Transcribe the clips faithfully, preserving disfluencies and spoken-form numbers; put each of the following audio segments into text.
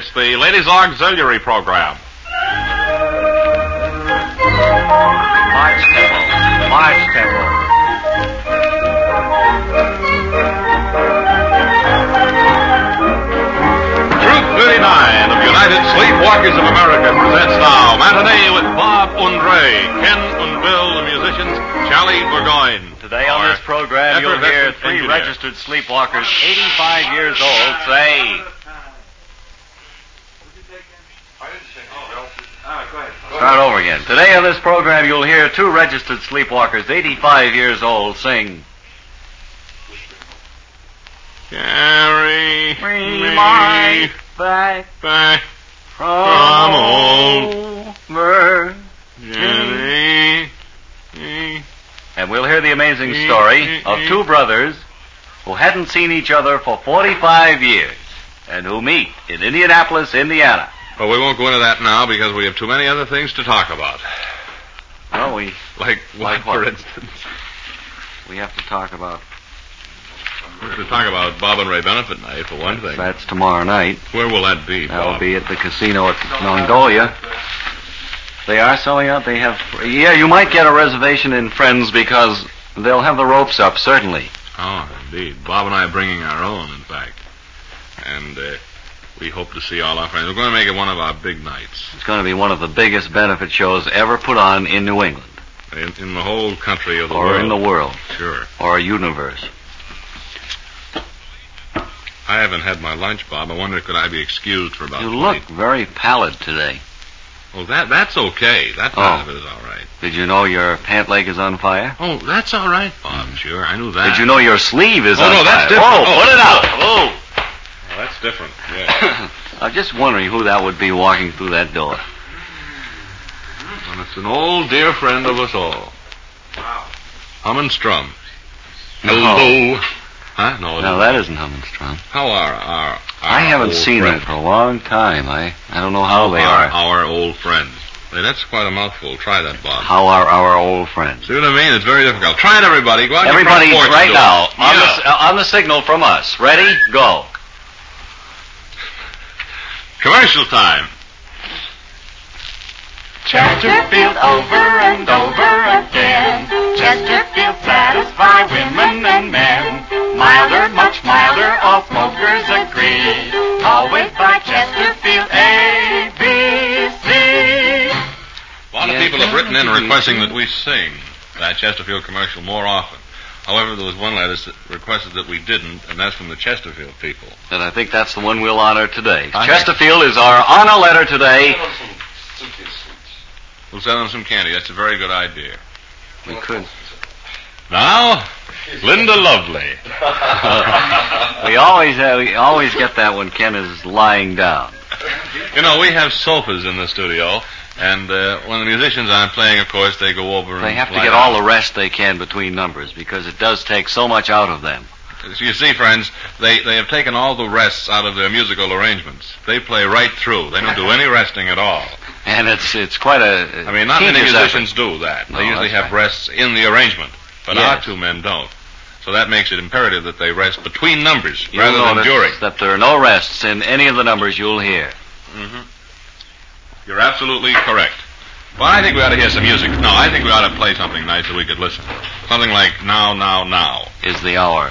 It's the Ladies Auxiliary Program. March Temple. March Temple. Troop thirty-nine of United Sleepwalkers of America presents now Matinee with Bob Undre, Ken Unville, the musicians, Charlie Burgoyne. Today on this program, you'll hear three engineer. registered sleepwalkers, eighty-five years old, say... Start over again. Today on this program, you'll hear two registered sleepwalkers, eighty-five years old, sing... Carry Me me my back back from old over... Jenny. And we'll hear the amazing story of two brothers who hadn't seen each other for forty-five years and who meet in Indianapolis, Indiana. Well, we won't go into that now because we have too many other things to talk about. Well, we Like what, Like what? for instance? we have to talk about... We have to talk about Bob and Ray Benefit Night, for one thing. That's tomorrow night. Where will that be, That'll Bob? be at the casino at Mongolia. They are selling out. They have... Yeah, you might get a reservation in Friends because they'll have the ropes up, certainly. Oh, indeed. Bob and I are bringing our own, in fact. And uh, we hope to see all our friends. We're going to make it one of our big nights. It's going to be one of the biggest benefit shows ever put on in New England. In, in the whole country of the Or world. in the world. Sure. Or universe. I haven't had my lunch, Bob. I wonder could I be excused for about You twenty look very pallid today. Oh, that that's okay. That part Oh. of it is all right. Did you know your pant leg is on fire? Oh, that's all right, Bob. Sure, I knew that. Did you know your sleeve is Oh, on no, fire? that's different. Oh, Oh. put it out. Oh. Oh, that's different. Yeah. I was just wondering who that would be walking through that door. Well, it's an old dear friend of us all. Wow. Hum and Strum. No. Hello. Huh? No, it No, isn't. that isn't Hummenstrom. How are our, our I haven't old seen friends? them for a long time. I, I don't know how they our, are. Our old friends. Hey, that's quite a mouthful. Try that, Bob. How are our old friends? See what I mean? It's very difficult. Try it, everybody. Go out on your Everybody, front porch right and do now, it. on, Yeah. the, uh, on the signal from us. Ready? Go. Commercial time. Chesterfield over and over again. Chesterfield satisfy women and men. Milder, much milder, all smokers agree. Always buy Chesterfield A B C. A lot of Yeah, people have written in yeah. requesting that we sing that Chesterfield commercial more often. However, there was one letter that requested that we didn't, and that's from the Chesterfield people. And I think that's the one we'll honor today. I Chesterfield is our honor letter today. We'll send them some candy. That's a very good idea. We could. Now, Linda Lovely. We always uh, we always get that when Ken is lying down. You know, we have sofas in the studio, and uh, when the musicians aren't playing, of course, they go over and They have to lie get down. all the rest they can between numbers because it does take so much out of them. So you see, friends, they, they have taken all the rests out of their musical arrangements. They play right through. They don't do any resting at all. And it's it's quite a. I mean, not many tedious musicians effort. do that. No, They usually that's have right. rests in the arrangement, but Yes. our two men don't. So that makes it imperative that they rest between numbers You'll rather than notice during. that there are no rests in any of the numbers you'll hear. Mm-hmm. You're absolutely correct. Well, I think we ought to hear some music. No, I think we ought to play something nice so we could listen. Something like Now, Now, Now. Is the hour.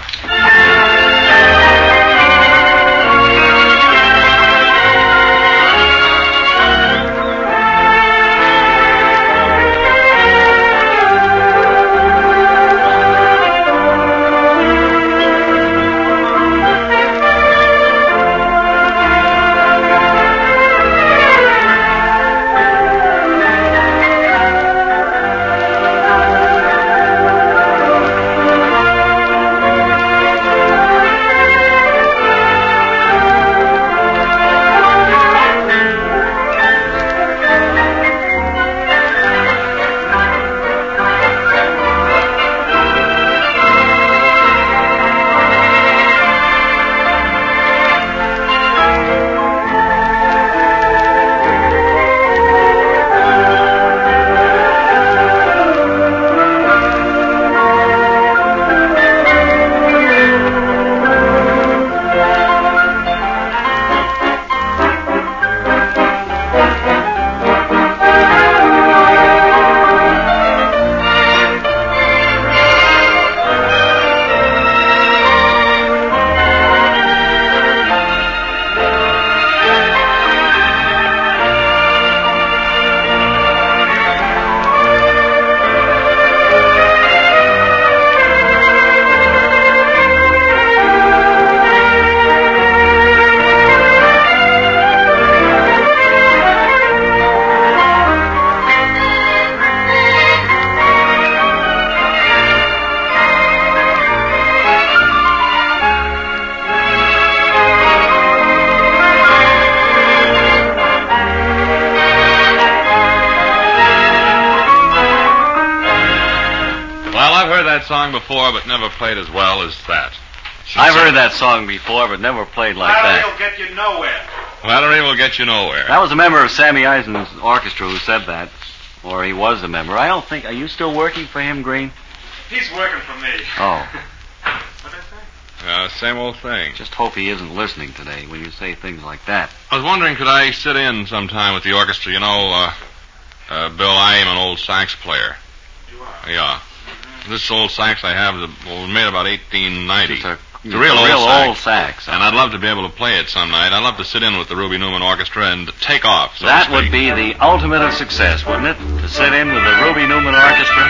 that song before, but never played as well as that. I've heard that song before, but never played like Flattery that. will get you nowhere. Flattery will get you nowhere. That was a member of Sammy Eisen's orchestra who said that. Or he was a member. I don't think... Are you still working for him, Green? He's working for me. Oh. What'd I say? Uh, same old thing. Just hope he isn't listening today when you say things like that. I was wondering, could I sit in sometime with the orchestra? You know, uh, uh, Bill, I am an old sax player. You are? Yeah. Mm-hmm. This old sax I have was made about eighteen ninety. It's a, It's a real, a real old, sax. old sax. And I'd love to be able to play it some night. I'd love to sit in with the Ruby Newman Orchestra and take off, so That to would speak. be the ultimate of success, wouldn't it? To sit in with the Ruby Newman Orchestra.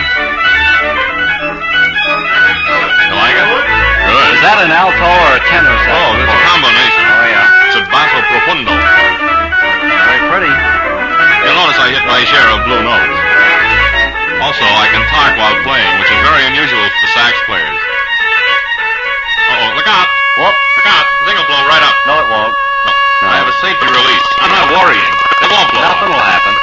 You like it? Good. Is that an alto or a tenor sax? Oh, it's a combination. Oh, yeah. It's a basso profundo. Very pretty. You'll notice I hit my share of blue notes. Also, I can talk while playing, which is very unusual for sax players. Uh-oh, look out. Whoop. Look out. The thing will blow right up. No, it won't. No. No. I have a safety release. I'm not worrying. It won't blow Nothing up. will happen.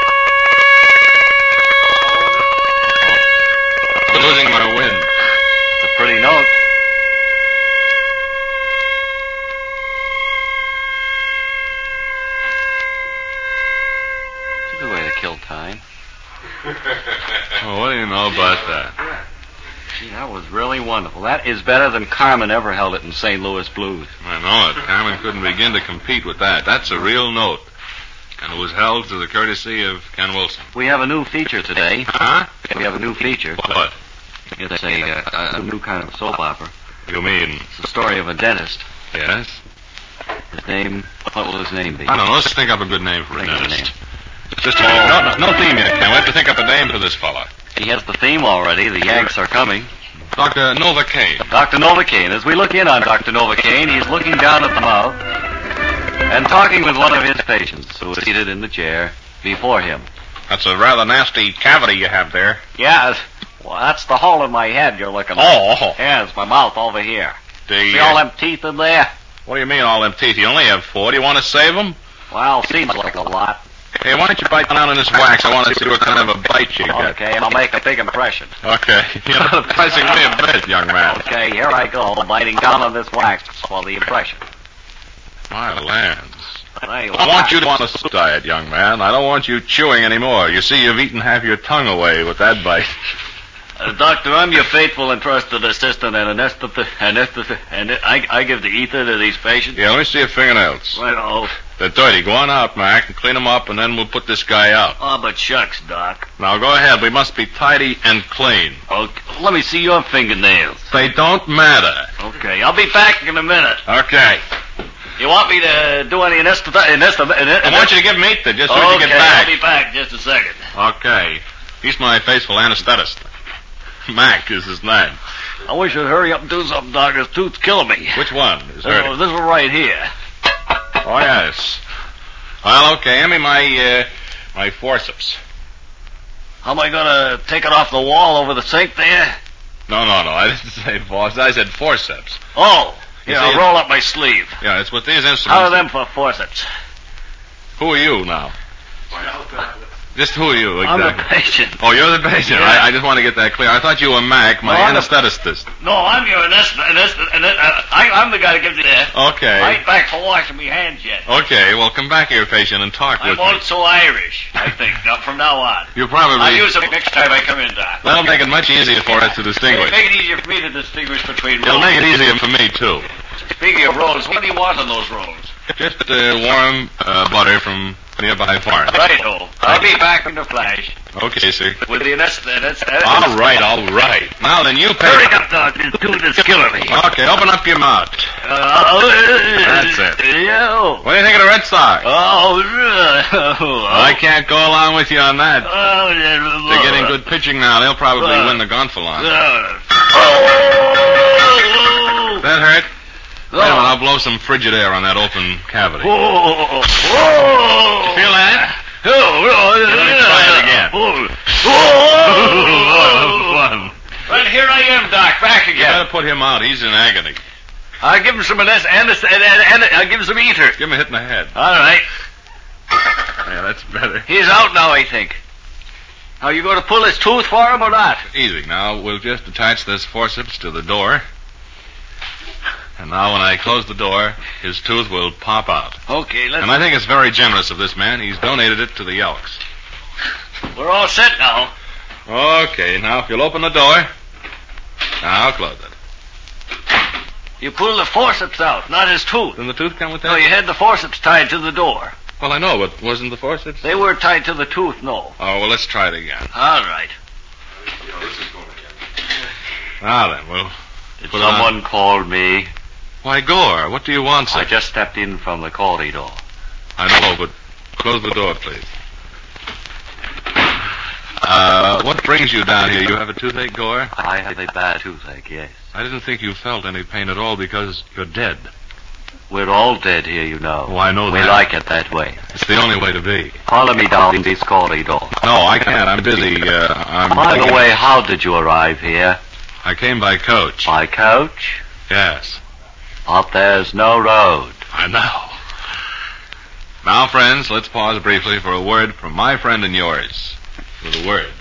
I'm losing my wind. It's a pretty note. It's a good way to kill time. Oh, what do you know about that? Gee, that was really wonderful. That is better than Carmen ever held it in Saint Louis Blues. I know it. Carmen couldn't begin to compete with that. That's a real note. And it was held to the courtesy of Ken Wilson. We have a new feature today. Huh? We have a new feature. What? It's a, uh, a new kind of soap opera. You mean? It's the story of a dentist. Yes? His name, what will his name be? I don't know. Let's think up a good name for a Think of a dentist. name. Just a minute. No, no, no theme yet, Ken. We have to think up a name for this fella. He has the theme already. The Yanks are coming. Doctor Novocaine. Doctor Novocaine. As we look in on Doctor Novocaine, he's looking down at the mouth and talking with one of his patients who is seated in the chair before him. That's a rather nasty cavity you have there. Yeah, well, that's the hole in my head you're looking at. Oh. Yeah, it's my mouth over here. The, See uh, all them teeth in there? What do you mean all them teeth? You only have four. Do you want to save them? Well, seems like a lot. Hey, why don't you bite down on this wax? I want to see what kind of a bite you get. Okay, I'll make a big impression. Okay. You're not impressing me a bit, young man. Okay, here I go, biting down on this wax for the impression. My lands. Hey, I want you to on a soup diet, young man. I don't want you chewing anymore. You see, you've eaten half your tongue away with that bite. Uh, doctor, I'm your faithful and trusted assistant and anesthetist, anesthetist, and I, I give the ether to these patients. Yeah, let me see your fingernails. Right, oh. They're dirty. Go on out, Mac, and clean them up, and then we'll put this guy out. Oh, but shucks, Doc. Now, go ahead. We must be tidy and clean. Okay, let me see your fingernails. They don't matter. Okay, I'll be back in a minute. Okay. You want me to do any anesthetist? Anesthet- I want you to give me the just so okay, you get back. I'll be back just a second. Okay. He's my faithful anesthetist. Mac is his name. I wish you'd hurry up and do something, Doc. His tooth's killing me. Which one is Oh, hurting? this one right here. Oh, yes. Well, okay. Hand me my, uh, my forceps. How am I gonna take it off the wall over the sink there? No, no, no. I didn't say forceps. I said forceps. Oh, You yeah, see, I'll it- roll up my sleeve. Yeah, it's with these instruments. How are them for forceps? Who are you now? Just who are you, I'm exactly? the patient. Oh, you're the patient. Yeah. I, I just want to get that clear. I thought you were Mac, my No, I'm the- anesthetist. No, I'm your anesthetist. Anest- anest- uh, I, I'm the guy that gives you that. Okay. I ain't back for washing me hands yet. Okay, well, come back here, patient, and talk I'm with me. also Irish, I think, now, from now on. You probably... I'll use them next time I come in, Doc. That'll make it much easier for us to distinguish. Make it easier for me to distinguish between It'll rolls. make it easier for me, too. Speaking of rolls, what do you want on those rolls? Just uh, warm uh, butter from nearby farm. Righto. I'll be back in the flash Okay, sir. with the anesthetist. All right, all right. Now then, you Hurry patient. up, Doc. This tooth is killing me. Okay, open up your mouth. Uh, That's it. Yeah. What do you think of the Red Sox? Oh, oh, I can't go along with you on that. Oh, They're getting good pitching now. They'll probably Uh, win the Gonfalon. Uh, oh, That hurt? oh, Wait a minute, I'll blow some frigid air on that open cavity. oh, oh, oh. Feel that? Oh, oh, Let me try it again. Oh, Fun. Right here I am, Doc, back You again. better put him out. He's in agony. I'll give him some anest- anest- and, and, and I'll give him some ether. Give him a hit in the head. All right. Yeah, that's better. He's out now, I think. Are you going to pull his tooth for him or not? Easy. Now, we'll just attach this forceps to the door. And now when I close the door, his tooth will pop out. Okay, let's... And I think it's very generous of this man. He's donated it to the Elks. We're all set now. Okay, now if you'll open the door, now I'll close it. You pull the forceps out, not his tooth. Didn't the tooth come with that? No, you had the forceps tied to the door. Well, I know, but wasn't the forceps? They were tied to the tooth, no. Oh, well, let's try it again. All right. Now then, we'll... Did put someone call me? Why, Gore, what do you want, sir? I just stepped in from the corridor. I know, but close the door, please. Uh, what brings you down here? You have a toothache, Gore? I have a bad toothache, yes. I didn't think you felt any pain at all because you're dead. We're all dead here, you know. Oh, I know we that. We like it that way. It's the only way to be. Follow me down this corridor. No, I can't. I'm busy. Uh, I'm By the way, how did you arrive here? I came by coach. By coach? Yes. But there's no road. I know. Now, friends, let's pause briefly for a word from my friend and yours. With a word.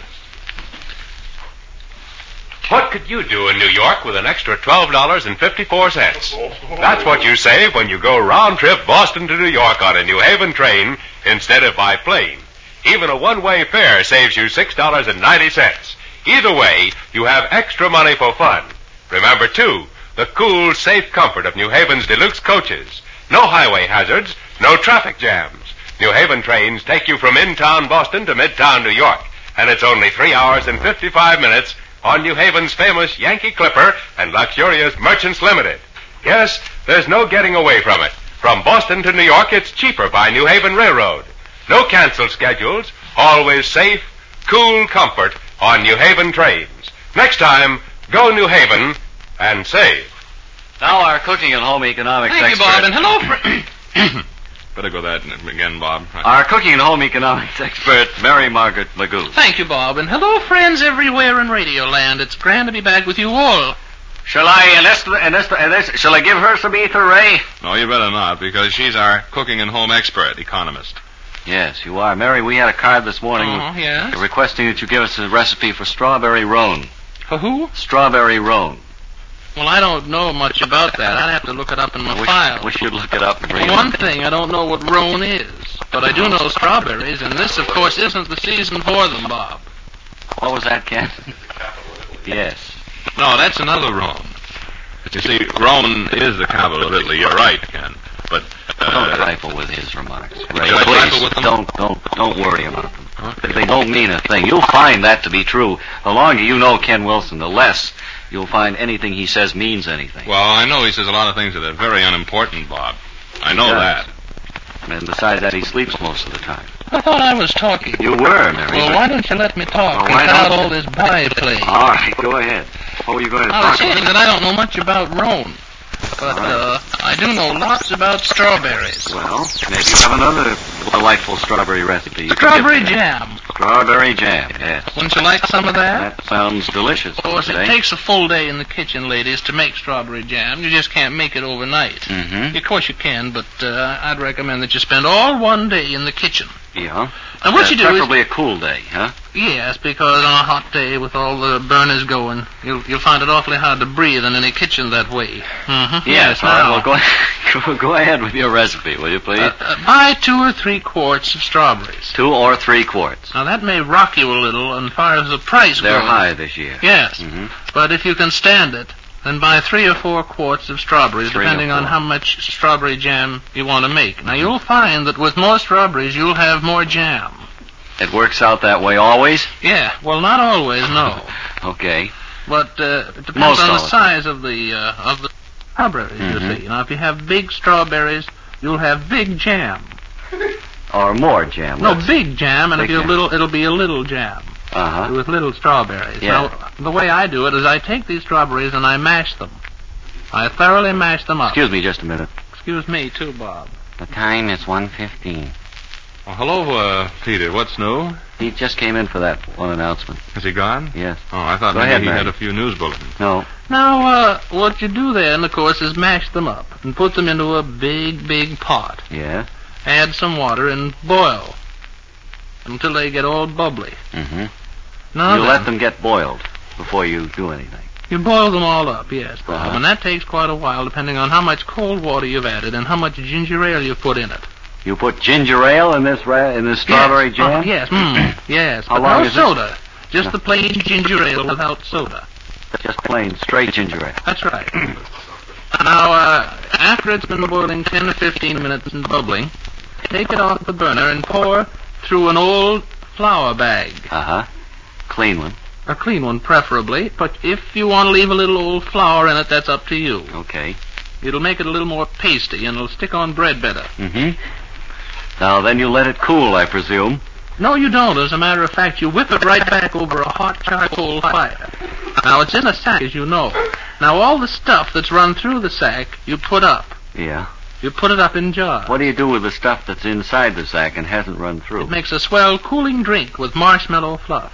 What could you do in New York with an extra twelve dollars and fifty-four cents? That's what you save when you go round-trip Boston to New York on a New Haven train instead of by plane. Even a one-way fare saves you six dollars and ninety cents. Either way, you have extra money for fun. Remember, too, the cool, safe comfort of New Haven's deluxe coaches. No highway hazards, no traffic jams. New Haven trains take you from in-town Boston to mid-town New York, and it's only three hours and fifty-five minutes on New Haven's famous Yankee Clipper and luxurious Merchants Limited. Yes, there's no getting away from it. From Boston to New York, it's cheaper by New Haven Railroad. No canceled schedules, always safe, cool comfort on New Haven trains. Next time, go New Haven and save. Now our cooking and home economics Thank expert... you, Bob, and hello, fr- Better go that again, Bob. Our cooking and home economics expert, Mary Margaret Magoo. Thank you, Bob, and hello, friends everywhere in Radio Land. It's grand to be back with you all. Shall I enlist, enlist, enlist, shall I give her some ether, Ray? No, you better not, because she's our cooking and home expert, economist. Yes, you are. Mary, we had a card this morning Oh, yes? requesting that you give us a recipe for strawberry roan. For who? Strawberry roan. Well, I don't know much about that. I'd have to look it up in my We, file. we should look it up and bring For it one in. thing, I don't know what roan is, but I do know strawberries, and this, of course, isn't the season for them, Bob. What was that, Ken? Yes. No, that's another Rome. You see, Rome is the capital of Italy. You're right, Ken. But, Don't uh... trifle with his remarks. Ray, Should I please, trifle with them? don't, don't, don't worry about them. Okay. They don't mean a thing. You'll find that to be true. The longer you know Ken Wilson, the less you'll find anything he says means anything. Well, I know he says a lot of things that are very unimportant, Bob. I know He that. does. And besides that, he sleeps most of the time. I thought I was talking. You were, Mary. Well, why don't you let me talk Well, why without don't you? all this byplay? All right, go ahead. What were you going to I talk was saying about? that I don't know much about roan, but uh, I do know lots about strawberries. Well, maybe you have another delightful strawberry recipe. you can Strawberry give me. jam. Strawberry jam, yes. Wouldn't you like some of that? That sounds delicious. Of course, it eh? takes a full day in the kitchen, ladies, to make strawberry jam. You just can't make it overnight. Mm-hmm. Of course you can, but uh, I'd recommend that you spend all one day in the kitchen. Yeah. And what Uh, you do is... preferably a cool day, huh? Yes, because on a hot day with all the burners going, you'll you'll find it awfully hard to breathe in any kitchen that way. Mm-hmm. Yes, all right. now. Well, go, go, go ahead with your recipe, will you, please? Uh, uh, buy two or three quarts of strawberries. Two or three quarts. Now, that may rock you a little as far as the price They're goes. high this year. Yes, Mm-hmm. but if you can stand it, then buy three or four quarts of strawberries, Three or depending on four. how much strawberry jam you want to make. Now, you'll find that with more strawberries, you'll have more jam. It works out that way always? Yeah, well, not always, no. Okay. But uh, it depends Most on the always. size of the uh, of the strawberries, Mhm. you see. Now, if you have big strawberries, you'll have big jam. Or more jam. No, let's- big jam, and if Big you're jam. little, it'll be a little jam Uh-huh. with little strawberries. Yeah. Now, the way I do it is I take these strawberries and I mash them. I thoroughly mash them up. Excuse me just a minute. Excuse me, too, Bob. The time is one fifteen. Well, hello, uh, Peter. What's new? He just came in for that one announcement. Is he gone? Yes. Oh, I thought Go maybe ahead, he Mary. had a few news bulletins. No. Now, uh, what you do then, of course, is mash them up and put them into a big, big pot. Yeah. Add some water and boil until they get all bubbly. Mm-hmm. Now You then, let them get boiled before you do anything. You boil them all up, yes, Bob, Uh-huh. and that takes quite a while depending on how much cold water you've added and how much ginger ale you've put in it. You put ginger ale in this ra- in this strawberry yes. jam? Oh, yes, mm, yes, How but long no is it? soda. Just the plain ginger ale without soda. Just plain straight ginger ale. That's right. Now, uh, after it's been boiling ten or fifteen minutes and bubbling, take it off the burner and pour through an old flour bag. Uh-huh. Clean one. A clean one, preferably, but if you want to leave a little old flour in it, that's up to you. Okay. It'll make it a little more pasty, and it'll stick on bread better. Mm-hmm. Now, then you let it cool, I presume. No, you don't. As a matter of fact, you whip it right back over a hot charcoal fire. Now, it's in a sack, as you know. Now, all the stuff that's run through the sack, you put up. Yeah. You put it up in jars. What do you do with the stuff that's inside the sack and hasn't run through? It makes a swell cooling drink with marshmallow fluff.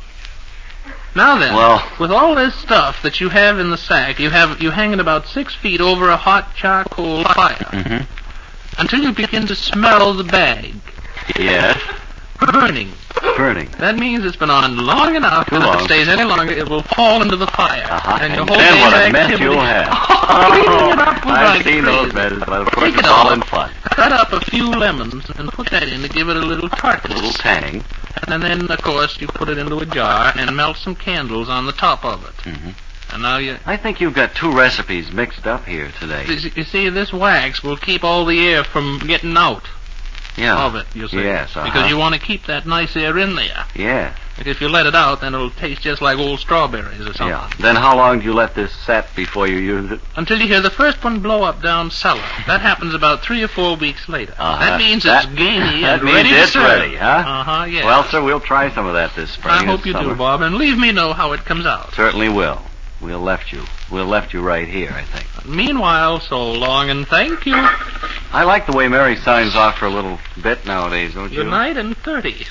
Now then, Well- with all this stuff that you have in the sack, you have you hang it about six feet over a hot charcoal fire Mm-hmm. until you begin to smell the bag Yes. burning. Burning. That means it's been on long enough, Too and long. if it stays any longer, it will fall into the fire. Uh-huh. And your And whole then day's what a mess activity- you'll have. Cleaning it up was I've like seen crazy. those messes, but of course Take it's it all off. in fun. Cut up a few lemons and put that in to give it a little A little tartness. tang. And then, of course, you put it into a jar and melt some candles on the top of it. Mhm. And now you... I think you've got two recipes mixed up here today. You see, this wax will keep all the air from getting out Yeah. of it, you see. Yes, uh-huh. Because you want to keep that nice air in there. Yeah. Because if you let it out, then it'll taste just like old strawberries or something. Yeah. Then how long do you let this set before you use it? Until you hear the first one blow up down cellar. That happens about three or four weeks later. Uh-huh. That means That- it's gamey that and means ready to it's serve. ready, huh? Uh-huh, yes. Well, sir, we'll try some of that this spring. I and hope you summer. do, Bob, and leave me know how it comes out. Certainly will. We'll left you. We'll left you right here, I think. Meanwhile, so long and thank you. I like the way Mary signs off for a little bit nowadays, don't you? Good night and thirty.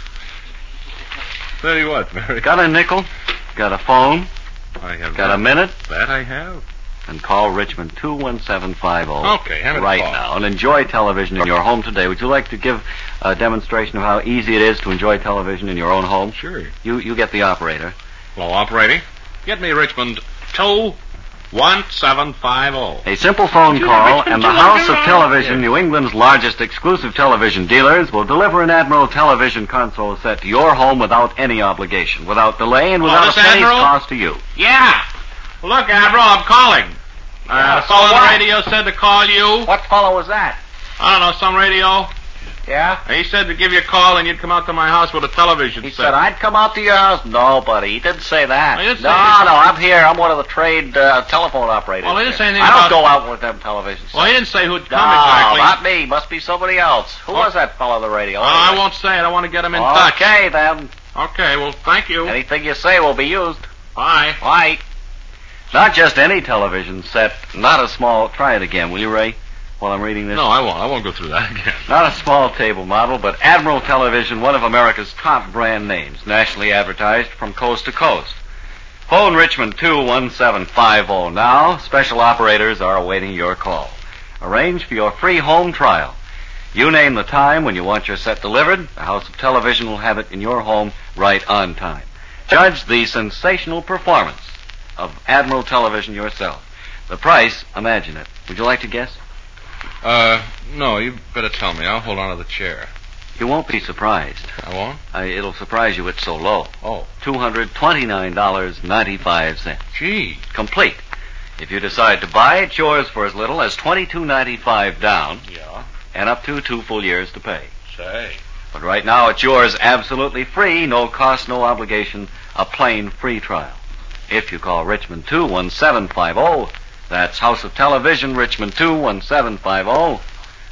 Thirty what, Mary? Got a nickel? Got a phone? I have Got that. a minute? That I have. And call Richmond two one seven five zero. Okay, have it right call. now. And enjoy television in your home today. Would you like to give a demonstration of how easy it is to enjoy television in your own home? Sure. You you get the operator. Hello, operator. Get me Richmond two one seven five zero. A simple phone call, and the House of Television, New England's largest exclusive television dealers, will deliver an Admiral television console set to your home without any obligation, without delay, and without Oh, a this penny's Admiral? cost to you. Yeah. Look, Admiral, I'm calling. Uh, the fellow on the radio said to call you. What fellow was that? I don't know, some radio. Yeah? He said to give you a call and you'd come out to my house with a television He set. said I'd come out to your house. No, buddy, he didn't say that. He didn't no, say anything. no, I'm here. I'm one of the trade uh, telephone operators. Well, he didn't here. say anything I don't about- go out with them television sets. Well, he didn't say who'd no, come exactly. not me. Must be somebody else. Who Oh. was that fellow on the radio? Oh, I anyway? won't say it. I want to get him in touch. Okay, then. Okay, well, thank you. Anything you say will be used. Bye. Right. Not just any television set. Not a small... Try it again, will you, Ray? While I'm reading this. No, I won't. I won't go through that again. Not a small table model, but Admiral Television, one of America's top brand names, nationally advertised from coast to coast. Phone Richmond two one seven five zero now. Special operators are awaiting your call. Arrange for your free home trial. You name the time when you want your set delivered. The House of Television will have it in your home right on time. Judge the sensational performance of Admiral Television yourself. The price, imagine it. Would you like to guess? Uh, no, you better tell me. I'll hold on to the chair. You won't be surprised. I won't? Uh, it'll surprise you it's so low. Oh. two hundred twenty-nine dollars and ninety-five cents. Gee. Complete. If you decide to buy, it's yours for as little as twenty-two ninety-five down Yeah. and up to two full years to pay. Say. But right now it's yours absolutely free, no cost, no obligation, a plain free trial. If you call Richmond two one seven five zero, that's House of Television, Richmond two one seven five zero,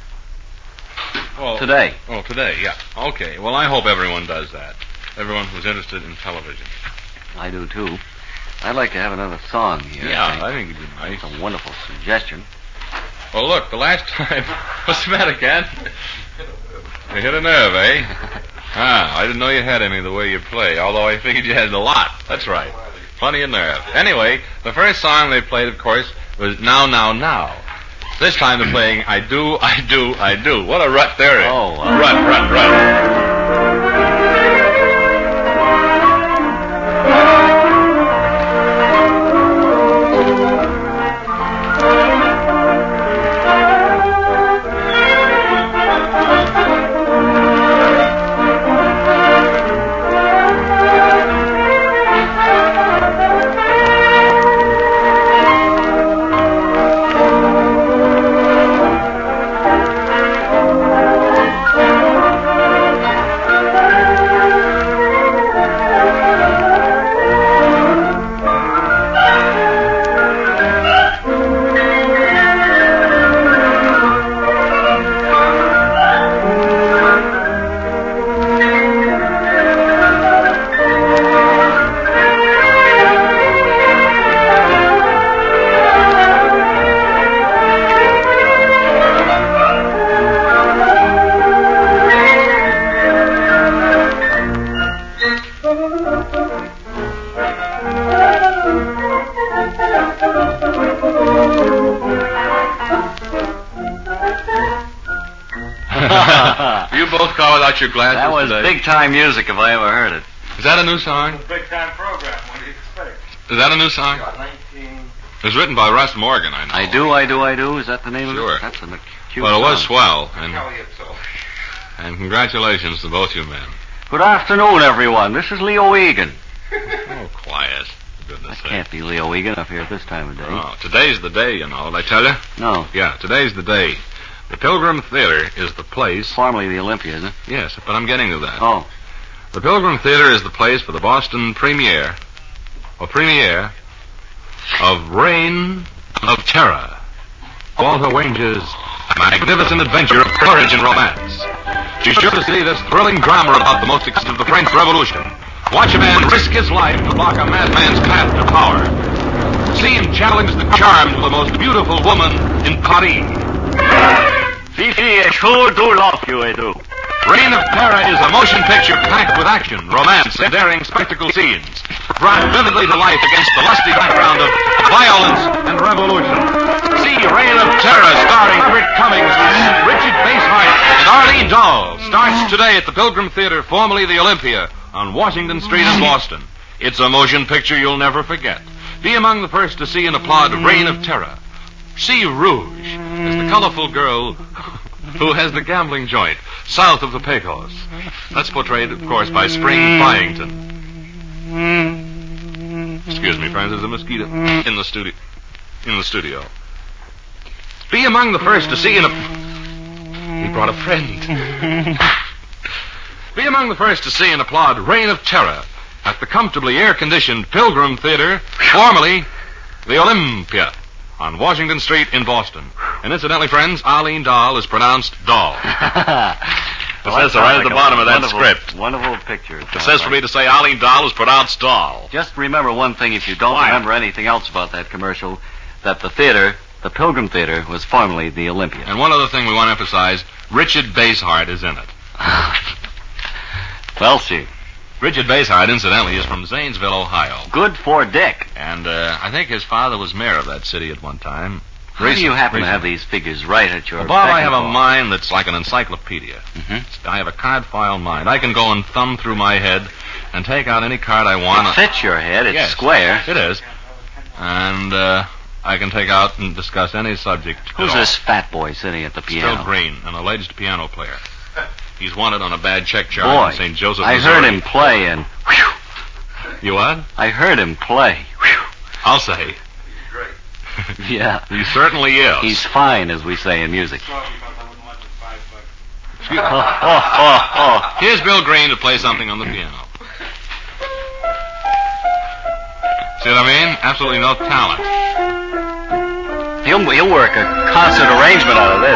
Well, today. Oh, today, yeah. Okay. Well, I hope everyone does that. Everyone who's interested in television. I do too. I'd like to have another song here. Yeah, I I think it'd be nice. think. It's a wonderful suggestion. Well, look, the last time... What's the matter, Ken? You hit a nerve, eh? Ah, I didn't know you had any the way you play, although I figured you had a lot. That's right. Plenty of nerve. Anyway, the first song they played, of course, was Now, Now, Now. This time they're playing I Do, I Do, I Do. What a rut there is. Oh, wow. Rut, rut, rut. You both call without your glasses That was today. big-time music if I ever heard it. Is that a new song? Big time program. What do you expect? Is that a new song? nineteen. It was written by Russ Morgan, I know. I do, I do, I do. Is that the name Sure. of it? That's a cute Well, it was song. swell, and, so. and congratulations to both you men. Good afternoon, everyone. This is Leo Egan. Oh, quiet. For goodness That sake. can't be Leo Egan up here at this time of day. Oh, today's the day, you know. Did I tell you? No. Yeah, today's the day. The Pilgrim Theater is the place. Formerly the Olympia, isn't it? Yes, but I'm getting to that. Oh. The Pilgrim Theater is the place for the Boston premiere, or premiere, of Reign of Terror. Walter Wange's magnificent adventure of courage and romance. Be sure to see this thrilling drama about the most exciting of the French Revolution. Watch a man risk his life to block a madman's path to power. See him challenge the charms of the most beautiful woman in Paris. Fifi, I sure do love you, I do. Reign of Terror is a motion picture packed with action, romance, and daring spectacle scenes, brought vividly to life against the lusty background of violence and revolution. See Reign of Terror starring Britt Cummings, Richard Basehart, and Arlene Dahl. Starts today at the Pilgrim Theater, formerly the Olympia, on Washington Street in Boston. It's a motion picture you'll never forget. Be among the first to see and applaud Reign of Terror. See Rouge as the colorful girl who has the gambling joint south of the Pecos. That's portrayed, of course, by Spring Byington. Excuse me, friends, there's a mosquito in the studio. In the studio. Be among the first to see and ap- He brought a friend. Be among the first to see and applaud Reign of Terror at the comfortably air-conditioned Pilgrim Theater, formerly the Olympia, on Washington Street in Boston. And incidentally, friends, Arlene Dahl is pronounced Doll. It says so right at the bottom of that wonderful, script. Wonderful picture. It says for me to say Arlene Dahl is pronounced Doll. Just remember one thing, if you don't Why? remember anything else about that commercial, that the theater, the Pilgrim Theater, was formerly the Olympia. And one other thing we want to emphasize, Richard Basehart is in it. Well, see. Richard Basehart, incidentally, is from Zanesville, Ohio. Good for Dick. And uh, I think his father was mayor of that city at one time. How do you Recent- happen to have recent- these figures right at your Well, Bob, I have a beck and call? mind that's like an encyclopedia. Mhm. I have a card file mind. I can go and thumb through my head and take out any card I want. It fits your head. It's Yes. square. It is. And uh, I can take out and discuss any subject. at Who's all. this fat boy sitting at the piano? Still Green, an alleged piano player. He's wanted on a bad check charge Boy, in Saint Joseph, I Missouri. heard him play, and whew, You what? I heard him play. Whew. I'll say. Yeah, He certainly is. he's fine, as we say in music. Sorry about that. I wouldn't want the five bucks. Excuse- Oh, oh, oh, oh. Here's Bill Green to play something on the piano. See what I mean? Absolutely no talent. He'll, he'll work a concert arrangement out of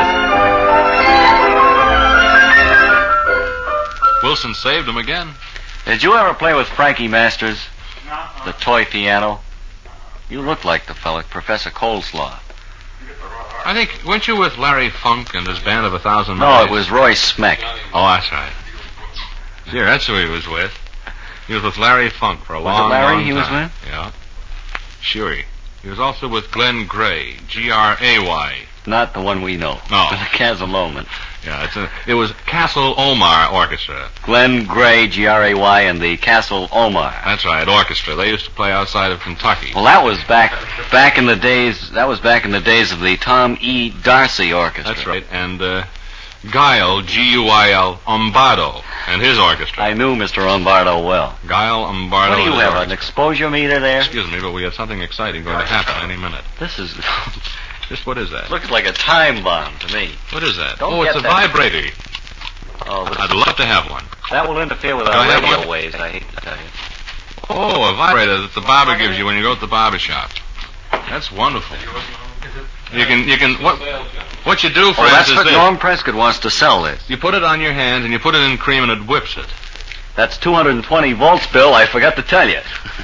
this. Wilson saved him again. Did you ever play with Frankie Masters, No, the toy piano? You look like the fella, Professor Coleslaw. I think, weren't you with Larry Funk and his band of a thousand No, miles? it was Roy Smeck. Oh, that's right. Sure, that's who he was with. He was with Larry Funk for a Was long, it Larry long he was time. with? Yeah. Sure. He was also with Glenn Gray, G R A Y. Not the one we know. No. The Casaloman. Yeah, it's a, it was Castle Omar Orchestra. Glenn Gray, G R A Y, and the Castle Omar. That's right, orchestra. They used to play outside of Kentucky. Well, that was back back in the days. That was back in the days of the Tom E. Darcy Orchestra. That's right. And uh, Guile, G U I L, Umbado, and his orchestra. I knew Mister Lombardo well. Guile Umbado. What do you and his have? An orchestra. exposure meter there? Excuse me, but we have something exciting going to happen any minute. This is Just what is that? looks like a time bomb to me. What is that? Don't oh, it's get a that. vibrator. Oh, but I'd love to have one. that will interfere with Can I our have radio one? waves. I hate to tell you. Oh, a vibrator that the barber gives you when you go to the barber shop. That's wonderful. You can, you can, what, what you do, Oh, friends, that's is what this. Norm Prescott wants to sell this. You put it on your hand and you put it in cream and it whips it. That's two hundred twenty volts, Bill. I forgot to tell you.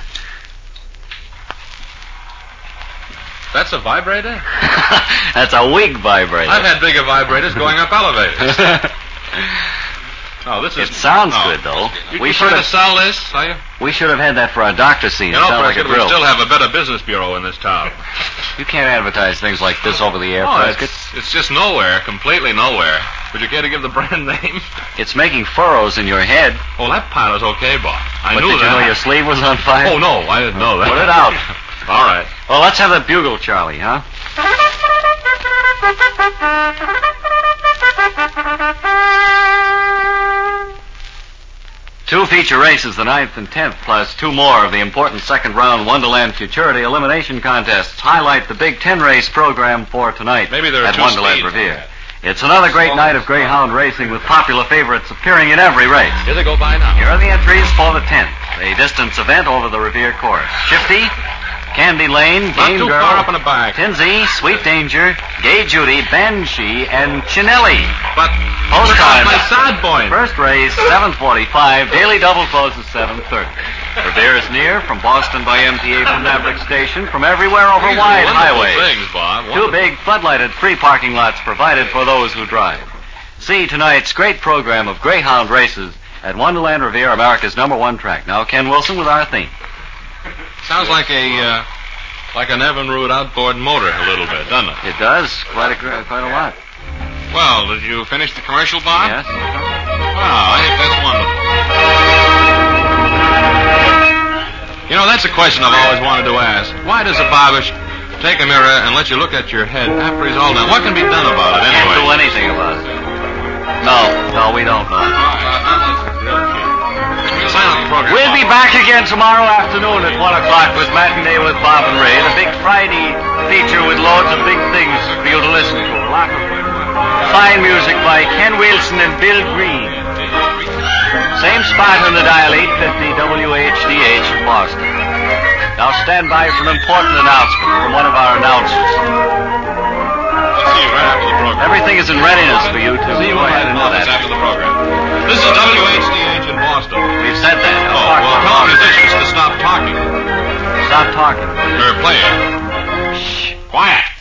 That's a vibrator? That's a wig vibrator. I've had bigger vibrators going up elevators. Oh, this is... It sounds oh. good, though. You, We you should trying to have sell this, are you? we should have had that for our doctor scene. You It know, sounds like a Prescott, we drill. still have a better business bureau in this town. You can't advertise things like this over the air, Oh, Prescott. it's, it's just nowhere, completely nowhere. Would you care to give the brand name? It's making furrows in your head. Oh, that part is okay, Bob. I but knew did that. you know your sleeve was on fire? Oh, no, I didn't know that. Put it out. All right. Well, let's have the bugle, Charlie, huh? Two feature races, the ninth and tenth, plus two more of the important second round Wonderland Futurity Elimination Contests highlight the Big Ten race program for tonight Maybe there are at two Wonderland speeds. Revere. It's another great night of greyhound racing with popular favorites appearing in every race. Here they go by now. Here are the entries for the tenth, a distance event over the Revere course. Shifty, Candy Lane, Not Game too Girl, far up in the back. Tinsy, Sweet Danger, Gay Judy, Banshee, and Chinelli. But Post look time. out, my sad boy. First race, seven forty-five. Daily double closes seven thirty. Revere is near, from Boston by M T A from Maverick Station, from everywhere over These are wide wonderful highways. things, Bob. Two Wonderful. big floodlighted free parking lots provided for those who drive. See tonight's great program of greyhound races at Wonderland Revere, America's number one track. Now, Ken Wilson with our theme. Sounds like a uh, like an Evinrude outboard motor a little bit, doesn't it? It does, quite a, quite a lot. Well, did you finish the commercial, Bob? Yes? Wow, I think that's wonderful. You know, that's a question I've always wanted to ask. Why does a barber sh- take a mirror and let you look at your head after he's all done? What can be done about it Can't anyway? do anything about it. No, no, we don't know. Silent program. We'll be back again tomorrow afternoon at one o'clock with Matinee with Bob and Ray, the big Friday feature with loads of big things for you to listen to. A lot of fine music by Ken Wilson and Bill Green. Same spot on the dial, eight fifty W H D H in Boston. Now stand by for an important announcement from one of our announcers. We'll see you right after the program. Everything is in readiness for you to See you go in ahead and know office that. after the program. This is W H D H in Boston. We've said that. Now, Oh, talk well, about tell it. musicians to stop talking. Stop talking. Or playing. Shh. Quiet.